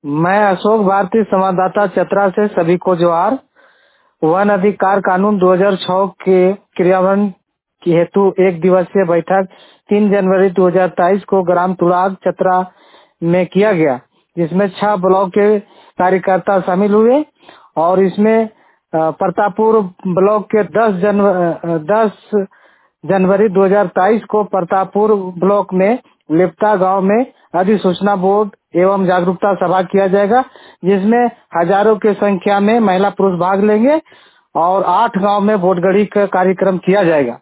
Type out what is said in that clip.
मैं अशोक भारती संवाददाता चतरा से सभी को जोहार। वन अधिकार कानून 2006 के क्रियान्वयन की हेतु एक दिवसीय बैठक 3 जनवरी 2023 को ग्राम तुराग चतरा में किया गया, जिसमें 6 ब्लॉक के कार्यकर्ता शामिल हुए और इसमें प्रतापपुर ब्लॉक के 10 जनवरी 2023 को प्रतापपुर ब्लॉक में लिप्ता गांव में अधिसूचना बोर्ड एवं जागरूकता सभा किया जाएगा, जिसमें हजारों की संख्या में महिला पुरुष भाग लेंगे और 8 गांव में वोटगड़ी का कार्यक्रम किया जाएगा।